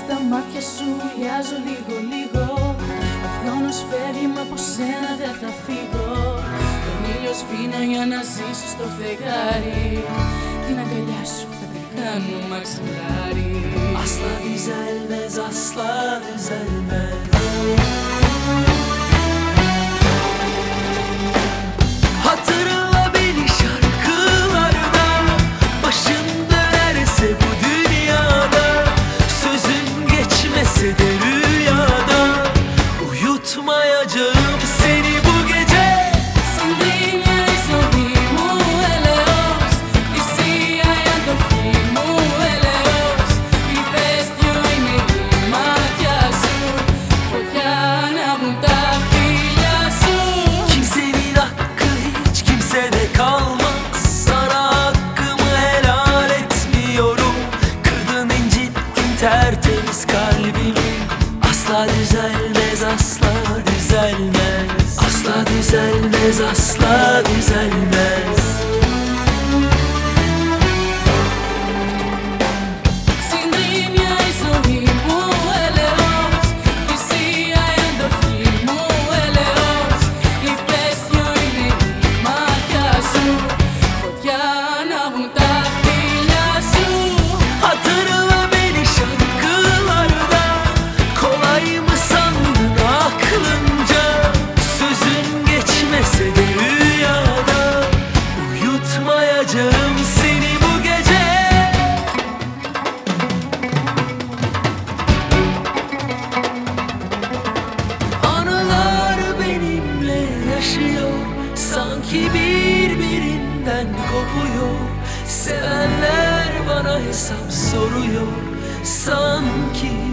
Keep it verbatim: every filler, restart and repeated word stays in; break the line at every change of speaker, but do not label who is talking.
τα μάτια σου ουλιάζω λίγο λίγο. Ο χρόνος φεύγει μα από σένα δεν θα φύγω. Τον ήλιο σβήνω για να ζήσω στο φεγγάρι. Την αγκαλιά σου θα την κάνω μαξιλάρι.
Asla düzelmez, asla düzelmez. Hatırla beni şarkılarda, başın dönerse bu dünyada, sözün geçmese de rüyada, uyutmayacağım seni bu gece.
Sin linea i sorri mu eleos, ti sia e adorri mu eleos. Η φέστιο είναι η μάτια σου, φωτιά ανάβουν τα φίλια σου.
Kimsenin hakkı hiç kimsede kalmaz. Sana hakkımı helal etmiyorum. Kırdın incittin tertemiz kalbimi. Asla düzelmez, asla düzelmez. Asla düzelmez, asla düzelmez.
Sin linea i sorri mu eleos, ti sia e adorri mu eleos. Η φέστιο είναι η μάτια σου, φωτιά ανάβουν τα φίλια σου.
Hatırla beni şarkılarda, kolay mı sandın aklınca? Sözün geçmese de rüyada, uyutmayacağım seni bu gece. Anılar benimle yaşıyor, sanki birbirinden kopuyor. Sevenler bana hesap soruyor, sanki